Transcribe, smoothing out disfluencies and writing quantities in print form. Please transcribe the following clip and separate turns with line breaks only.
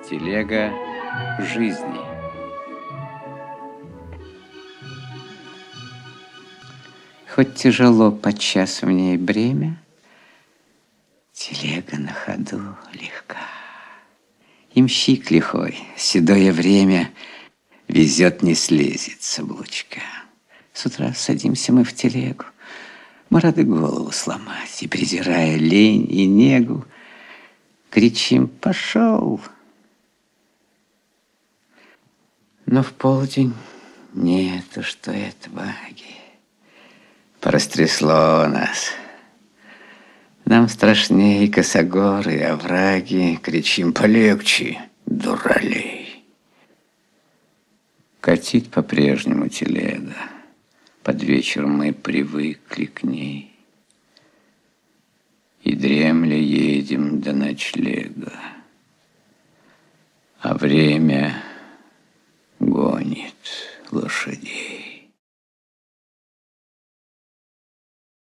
Телега жизни. Хоть тяжело подчас в ней бремя, телега на ходу легка. Ямщик лихой, седое время, везет, не слезет с облучка. С утра садимся мы в телегу, мы рады голову сломать, и, презирая лень и негу, кричим: пошел! Но в полдень нету, что это баги. Порастрясло нас. Нам страшнее косогоры и овраги. Кричим: полегче, дуралей. Катит по-прежнему телега. Под вечер мы привыкли к ней. И дремля едем до ночлега. А время